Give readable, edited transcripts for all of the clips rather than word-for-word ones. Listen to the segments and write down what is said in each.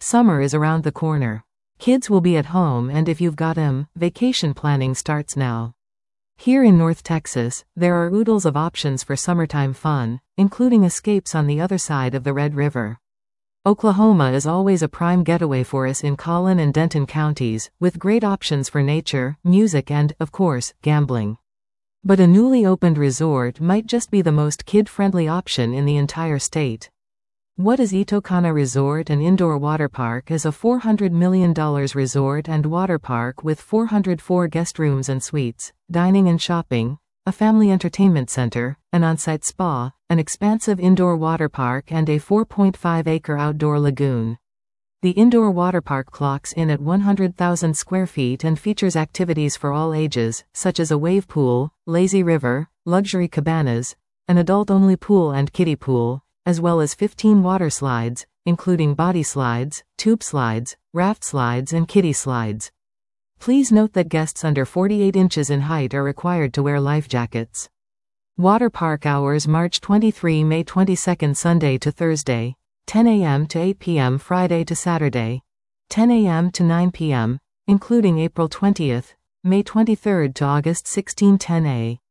Summer is around the corner. Kids will be at home, and if you've got 'em, vacation planning starts now. Here in North Texas, there are oodles of options for summertime fun, including escapes on the other side of the Red River. Oklahoma is always a prime getaway for us in Collin and Denton counties, with great options for nature, music and, of course, gambling. But a newly opened resort might just be the most kid-friendly option in the entire state. What is Itokana Resort and Indoor Water Park is a $400 million resort and water park with 404 guest rooms and suites, dining and shopping, a family entertainment center, an on-site spa, an expansive indoor water park and a 4.5-acre outdoor lagoon. The indoor water park clocks in at 100,000 square feet and features activities for all ages, such as a wave pool, lazy river, luxury cabanas, an adult-only pool and kiddie pool, as well as 15 water slides, including body slides, tube slides, raft slides and kiddie slides. Please note that guests under 48 inches in height are required to wear life jackets. Water park hours March 23, May 22, Sunday to Thursday, 10 a.m. to 8 p.m. Friday to Saturday, 10 a.m. to 9 p.m., including April 20th, May 23rd to August 16, 10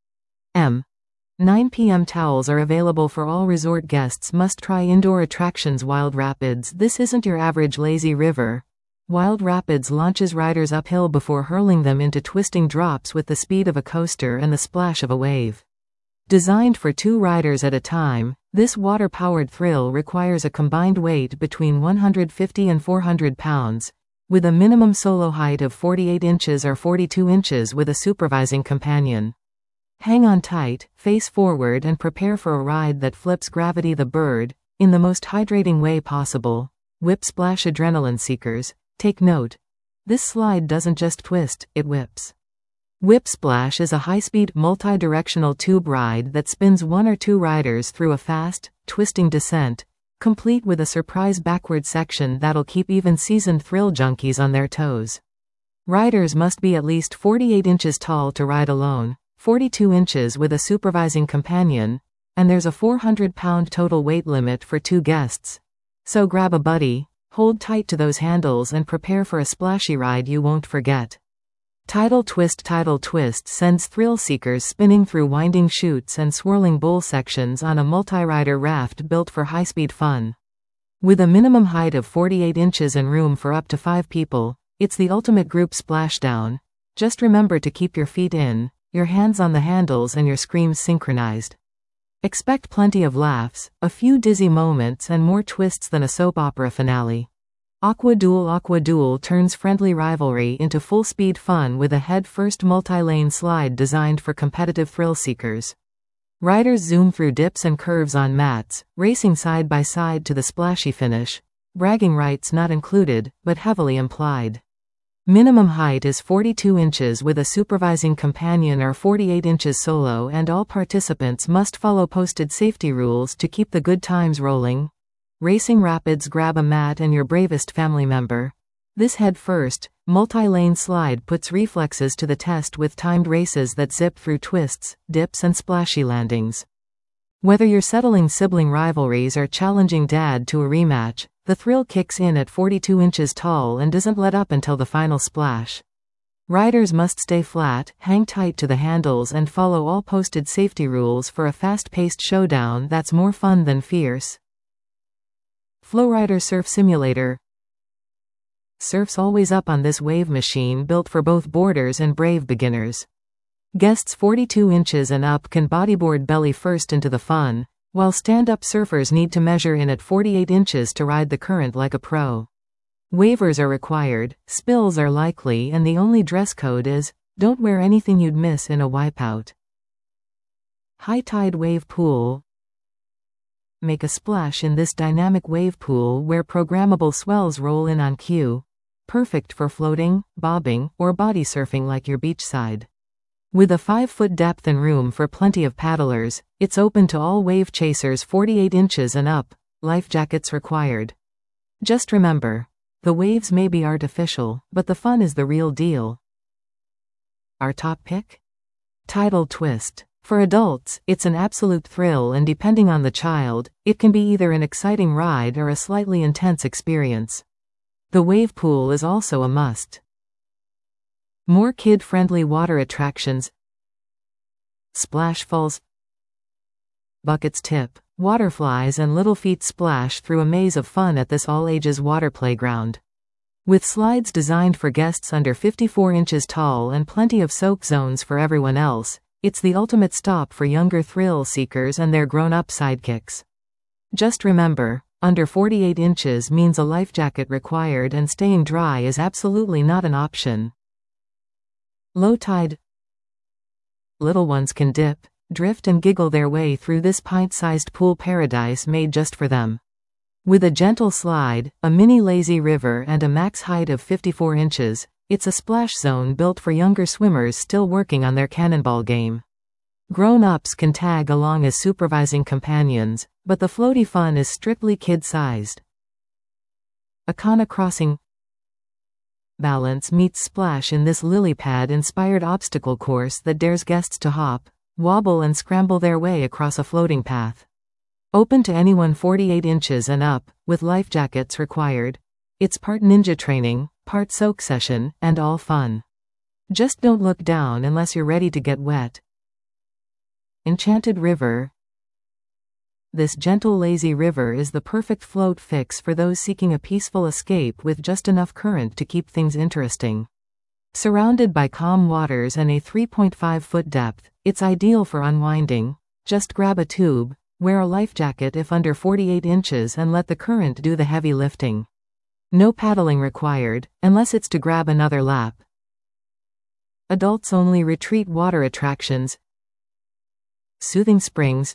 a.m. 9 p.m. Towels are available for all resort guests. Must try indoor attractions. Wild Rapids. This isn't your average lazy river. Wild Rapids launches riders uphill before hurling them into twisting drops with the speed of a coaster and the splash of a wave. Designed for 2 riders at a time, this water-powered thrill requires a combined weight between 150 and 400 pounds, with a minimum solo height of 48 inches or 42 inches with a supervising companion. Hang on tight, face forward and prepare for a ride that flips Gravity the Bird, in the most hydrating way possible. Whip Splash Adrenaline Seekers. Take note. This slide doesn't just twist, it whips. Whip Splash is a high-speed, multi-directional tube ride that spins 1 or 2 riders through a fast, twisting descent, complete with a surprise backward section that'll keep even seasoned thrill junkies on their toes. Riders must be at least 48 inches tall to ride alone, 42 inches with a supervising companion, and there's a 400-pound total weight limit for 2 guests. So grab a buddy, hold tight to those handles and prepare for a splashy ride you won't forget. Tidal Twist. Tidal Twist sends thrill seekers spinning through winding chutes and swirling bowl sections on a multi-rider raft built for high-speed fun. With a minimum height of 48 inches and room for up to 5 people, it's the ultimate group splashdown. Just remember to keep your feet in, your hands on the handles and your screams synchronized. Expect plenty of laughs, a few dizzy moments and more twists than a soap opera finale. Aqua Duel. Aqua Duel turns friendly rivalry into full-speed fun with a head-first multi-lane slide designed for competitive thrill seekers. Riders zoom through dips and curves on mats, racing side by side to the splashy finish. Bragging rights not included, but heavily implied. Minimum height is 42 inches with a supervising companion or 48 inches solo, and all participants must follow posted safety rules to keep the good times rolling. Racing Rapids. Grab a mat and your bravest family member. This head-first, multi-lane slide puts reflexes to the test with timed races that zip through twists, dips and splashy landings. Whether you're settling sibling rivalries or challenging dad to a rematch, the thrill kicks in at 42 inches tall and doesn't let up until the final splash. Riders must stay flat, hang tight to the handles and follow all posted safety rules for a fast-paced showdown that's more fun than fierce. Flowrider Surf Simulator. Surf's always up on this wave machine built for both boarders and brave beginners. Guests 42 inches and up can bodyboard belly first into the fun, while stand-up surfers need to measure in at 48 inches to ride the current like a pro. Waivers are required, spills are likely, and the only dress code is, don't wear anything you'd miss in a wipeout. High Tide Wave Pool. Make a splash in this dynamic wave pool where programmable swells roll in on cue. Perfect for floating, bobbing, or body surfing like your beachside. With a 5-foot depth and room for plenty of paddlers, it's open to all wave chasers 48 inches and up, life jackets required. Just remember, the waves may be artificial, but the fun is the real deal. Our top pick? Tidal Twist. For adults, it's an absolute thrill, and depending on the child, it can be either an exciting ride or a slightly intense experience. The wave pool is also a must. More kid-friendly water attractions. Splash falls. Buckets tip. Waterflies and little feet splash through a maze of fun at this all-ages water playground. With slides designed for guests under 54 inches tall and plenty of soak zones for everyone else, it's the ultimate stop for younger thrill seekers and their grown-up sidekicks. Just remember, under 48 inches means a life jacket required and staying dry is absolutely not an option. Low tide. Little ones can dip, drift and giggle their way through this pint-sized pool paradise made just for them. With a gentle slide, a mini lazy river and a max height of 54 inches, it's a splash zone built for younger swimmers still working on their cannonball game. Grown-ups can tag along as supervising companions, but the floaty fun is strictly kid-sized. Akana Crossing. Balance meets splash in this lily pad-inspired obstacle course that dares guests to hop, wobble and scramble their way across a floating path. Open to anyone 48 inches and up, with life jackets required. It's part ninja training, part soak session, and all fun. Just don't look down unless you're ready to get wet. Enchanted River. This gentle lazy river is the perfect float fix for those seeking a peaceful escape with just enough current to keep things interesting. Surrounded by calm waters and a 3.5-foot depth, it's ideal for unwinding. Just grab a tube, wear a life jacket if under 48 inches and let the current do the heavy lifting. No paddling required, unless it's to grab another lap. Adults-only retreat water attractions. Soothing Springs.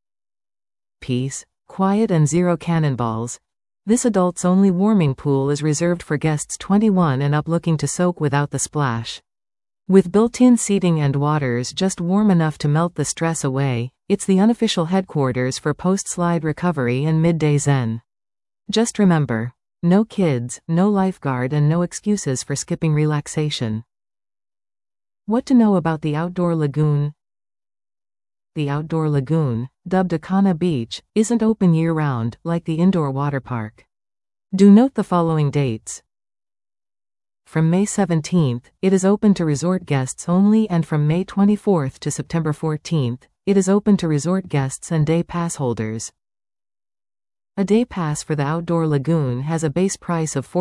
Peace, quiet and zero cannonballs. This adults-only warming pool is reserved for guests 21 and up looking to soak without the splash. With built-in seating and waters just warm enough to melt the stress away, it's the unofficial headquarters for post-slide recovery and midday zen. Just remember, no kids, no lifeguard and no excuses for skipping relaxation. What to know about the outdoor lagoon? The outdoor lagoon, dubbed Akana Beach, isn't open year-round, like the indoor water park. Do note the following dates. From May 17th, it is open to resort guests only, and from May 24th to September 14th, it is open to resort guests and day pass holders. A day pass for the outdoor lagoon has a base price of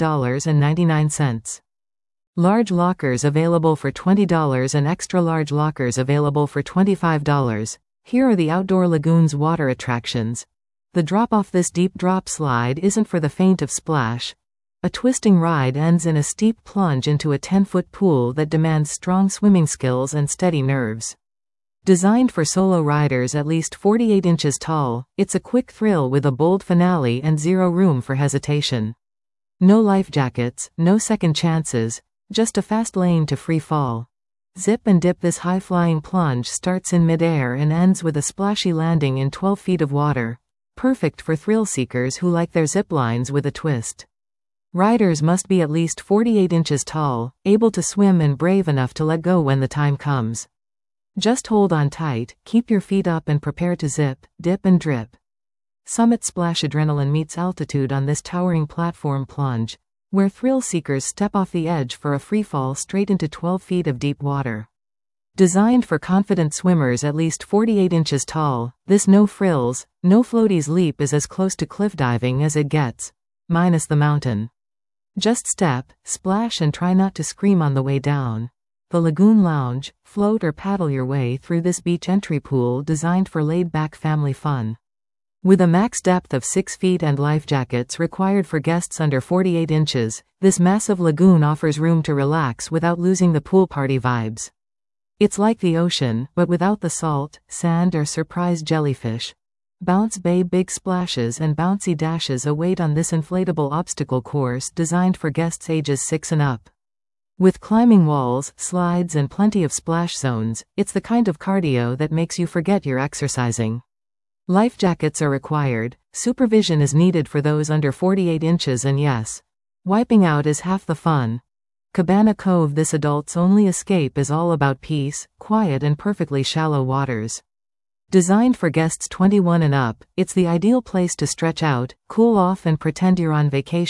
$49.99. Large lockers available for $20 and extra large lockers available for $25. Here are the outdoor lagoon's water attractions. The drop off this deep drop slide isn't for the faint of splash. A twisting ride ends in a steep plunge into a 10-foot pool that demands strong swimming skills and steady nerves. Designed for solo riders at least 48 inches tall, it's a quick thrill with a bold finale and zero room for hesitation. No life jackets, no second chances, just a fast lane to free fall. Zip and dip. This high-flying plunge starts in midair and ends with a splashy landing in 12 feet of water. Perfect for thrill seekers who like their zip lines with a twist. Riders must be at least 48 inches tall, able to swim and brave enough to let go when the time comes. Just hold on tight, keep your feet up and prepare to zip, dip and drip. Summit Splash. Adrenaline meets altitude on this towering platform plunge, where thrill seekers step off the edge for a free fall straight into 12 feet of deep water. Designed for confident swimmers at least 48 inches tall, this no frills, no floaties leap is as close to cliff diving as it gets, minus the mountain. Just step, splash and try not to scream on the way down. The Lagoon Lounge, float or paddle your way through this beach entry pool designed for laid-back family fun. With a max depth of 6 feet and life jackets required for guests under 48 inches, this massive lagoon offers room to relax without losing the pool party vibes. It's like the ocean, but without the salt, sand or surprise jellyfish. Bounce Bay. Big splashes and bouncy dashes await on this inflatable obstacle course designed for guests ages 6 and up. With climbing walls, slides and plenty of splash zones, it's the kind of cardio that makes you forget you're exercising. Life jackets are required, supervision is needed for those under 48 inches and yes, wiping out is half the fun. Cabana Cove. This adults-only escape is all about peace, quiet and perfectly shallow waters. Designed for guests 21 and up, it's the ideal place to stretch out, cool off and pretend you're on vacation.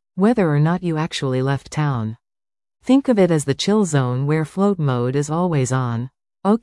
whether or not you actually left town. Think of it as the chill zone where float mode is always on.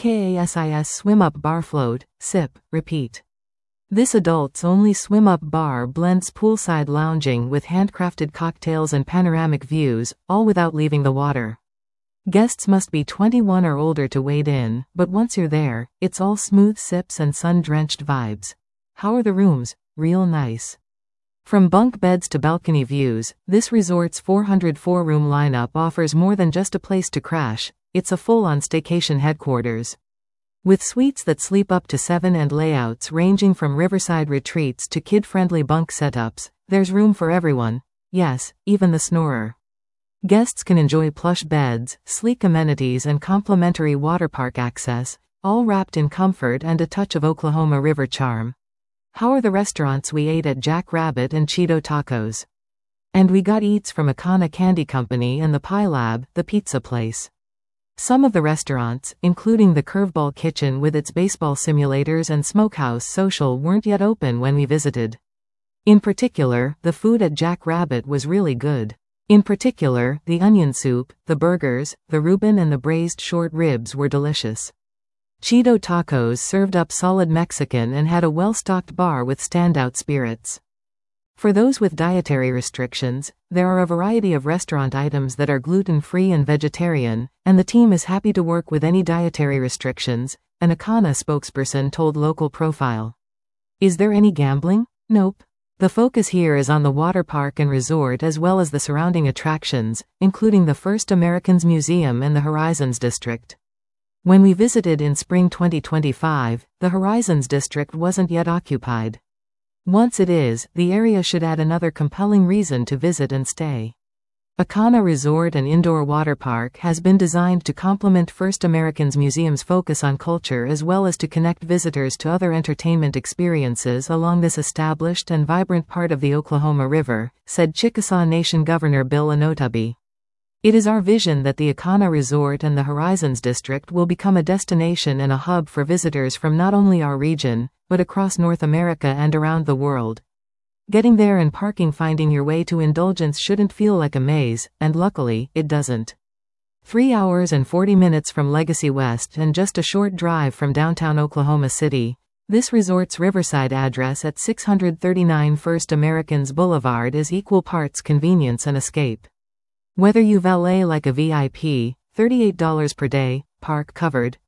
OKASIS swim up bar float, sip, repeat. This adults-only swim-up bar blends poolside lounging with handcrafted cocktails and panoramic views, all without leaving the water. Guests must be 21 or older to wade in, but once you're there, it's all smooth sips and sun-drenched vibes. How are the rooms? Real nice. From bunk beds to balcony views, this resort's 404-room lineup offers more than just a place to crash, it's a full-on staycation headquarters. With suites that sleep up to 7 and layouts ranging from riverside retreats to kid-friendly bunk setups, there's room for everyone. Yes, even the snorer. Guests can enjoy plush beds, sleek amenities and complimentary water park access, all wrapped in comfort and a touch of Oklahoma River charm. How are the restaurants we ate at Jack Rabbit and Cheeto Tacos? And we got eats from Akana Candy Company and the Pie Lab, the pizza place. Some of the restaurants, including the Curveball Kitchen with its baseball simulators and Smokehouse Social, weren't yet open when we visited. In particular, the food at Jack Rabbit was really good. In particular, the onion soup, the burgers, the Reuben and the braised short ribs were delicious. Cheeto Tacos served up solid Mexican and had a well-stocked bar with standout spirits. For those with dietary restrictions, there are a variety of restaurant items that are gluten-free and vegetarian, and the team is happy to work with any dietary restrictions, an Akana spokesperson told Local Profile. Is there any gambling? Nope. The focus here is on the water park and resort as well as the surrounding attractions, including the First Americans Museum and the Horizons District. When we visited in spring 2025, the Horizons District wasn't yet occupied. Once it is, the area should add another compelling reason to visit and stay. Akana Resort and Indoor Water Park has been designed to complement First Americans Museum's focus on culture as well as to connect visitors to other entertainment experiences along this established and vibrant part of the Oklahoma River, said Chickasaw Nation Governor Bill Anotubi. It is our vision that the Akana Resort and the Horizons District will become a destination and a hub for visitors from not only our region, but across North America and around the world. Getting there and parking, finding your way to indulgence shouldn't feel like a maze, and luckily, it doesn't. 3 hours and 40 minutes from Legacy West and just a short drive from downtown Oklahoma City, this resort's riverside address at 639 First Americans Boulevard is equal parts convenience and escape. Whether you valet like a VIP, $38 per day, park covered,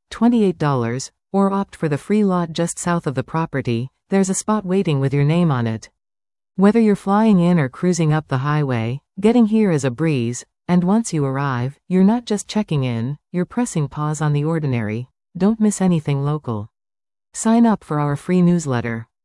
$28, or opt for the free lot just south of the property, there's a spot waiting with your name on it. Whether you're flying in or cruising up the highway, getting here is a breeze, and once you arrive, you're not just checking in, you're pressing pause on the ordinary. Don't miss anything local. Sign up for our free newsletter.